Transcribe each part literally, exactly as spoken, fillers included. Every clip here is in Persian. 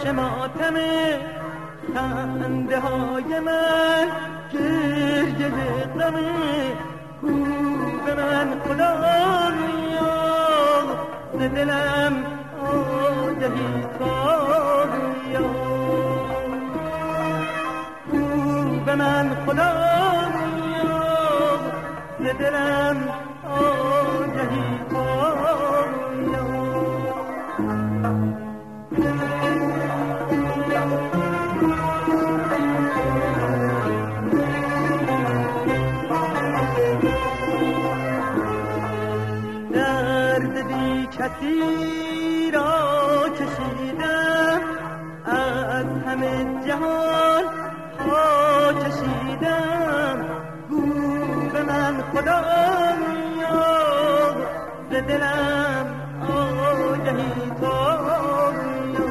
ماتم خنده های من گریه غمه کو به من خدایا ز دلم آگهی کایا کو به من خدایا ز دلم آگهی کایا کسی را کشیدم از همه جهان ها کشیدم گو به من خدایا ز دلم آگهی کایا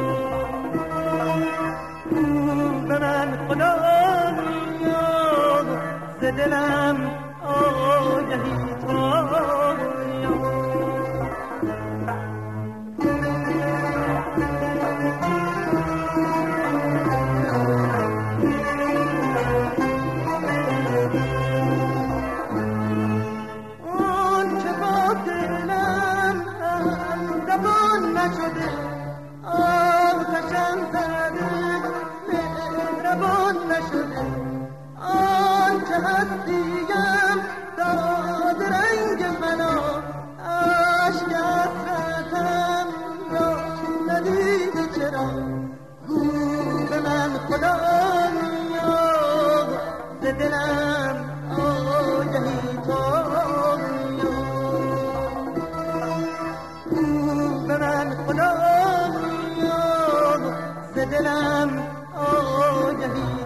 گو به من خدایا ز دلم آگهی کایا دلم آگهی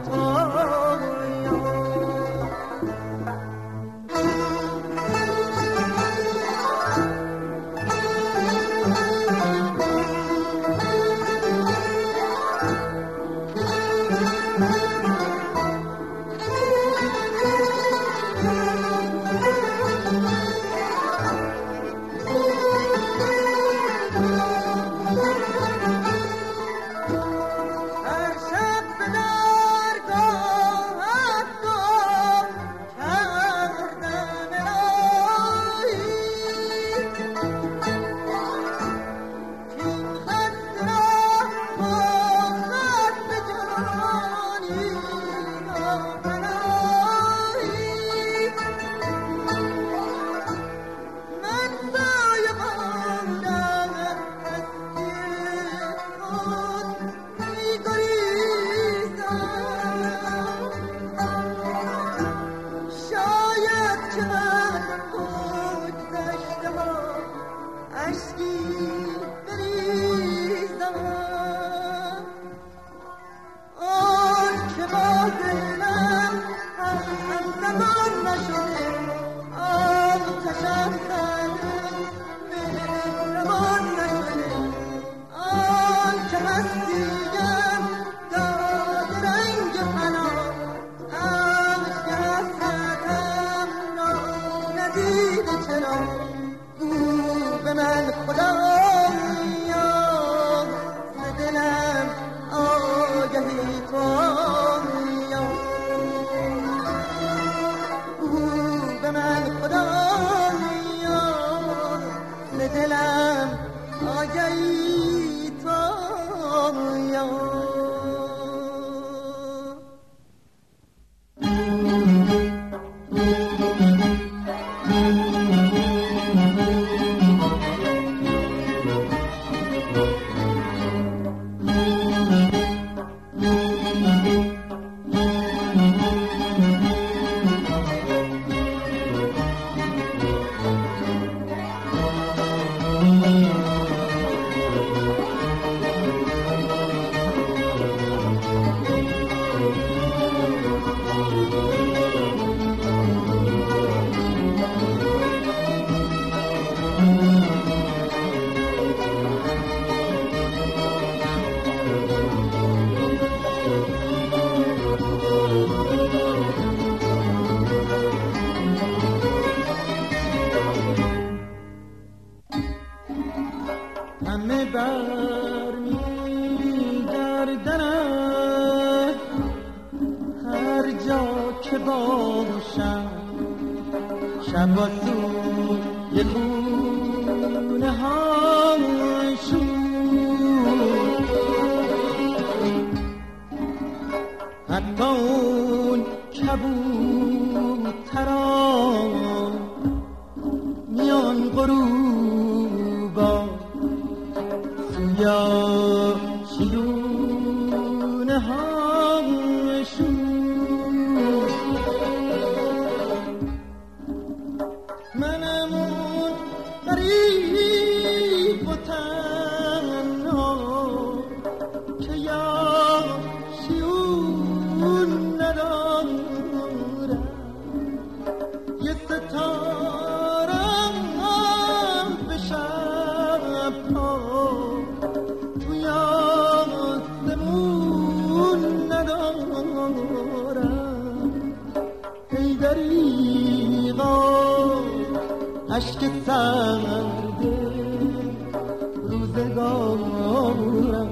همه بر می‌ریزند که باشم شب با سوی خونه هاشون حتی اون کبوتران میان غروبا سویا شیونه هاشون منم اون غریب و تنها که یا شیون ندارم یه ستارم به شبها توی آسمون ندارم ای دریغا عشق سرد روزگارم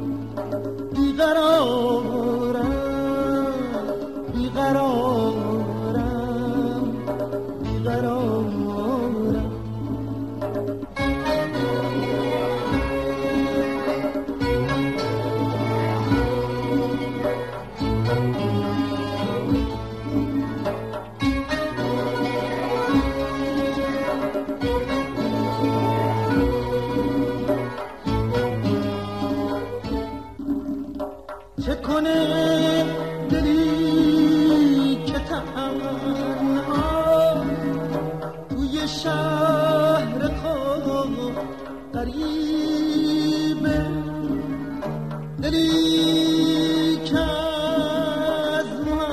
بیقرارم بیقرارم بیقرارم چه کنه دلی که تنها توی شهر خود غریبه دلی که از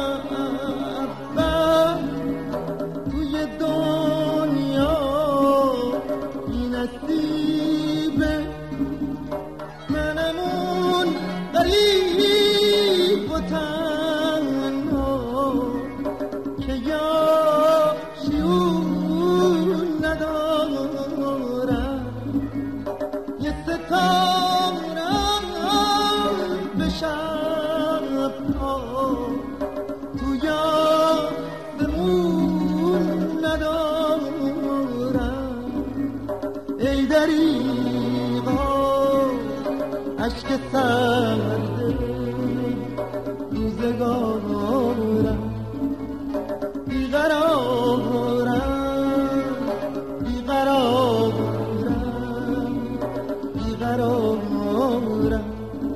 محبت توی دنیا بی نصیبه منمون غریب و تنها که یا شیون ندارم یه ستارم به شبها توی آسمون ندارم ای دریغا عشق سرد روزگارم بیقرارم بیقرارم بیقرارم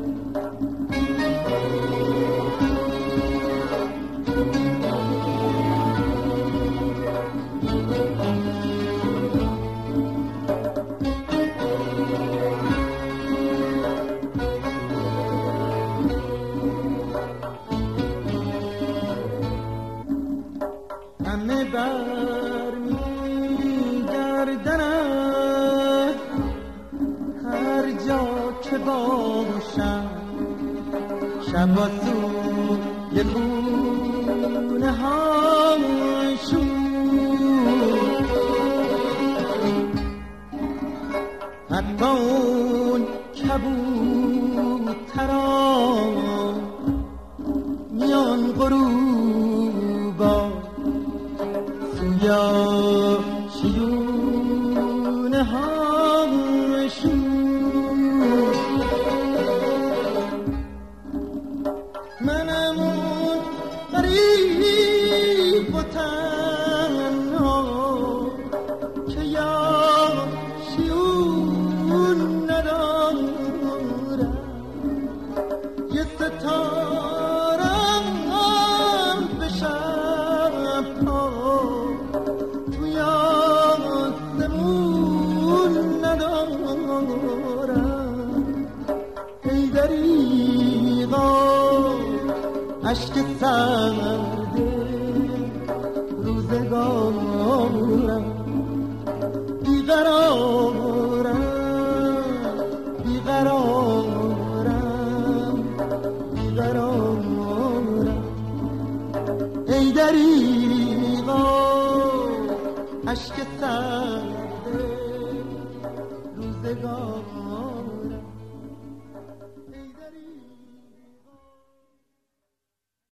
همه بر میگردنم هر جا که باشم شب با سوی خونه هاشون حتی اون کبوتران میان غروبا سویا شیونه هاشون منم اون غریب و تنها که یا شیون ندارم یه ستارم به شبها توی آسمون ندارم ای دریغا عشق سرد روزگارم بیقرارم بیقرارم بیقرارم ای دریغا عشق سرد روزگارم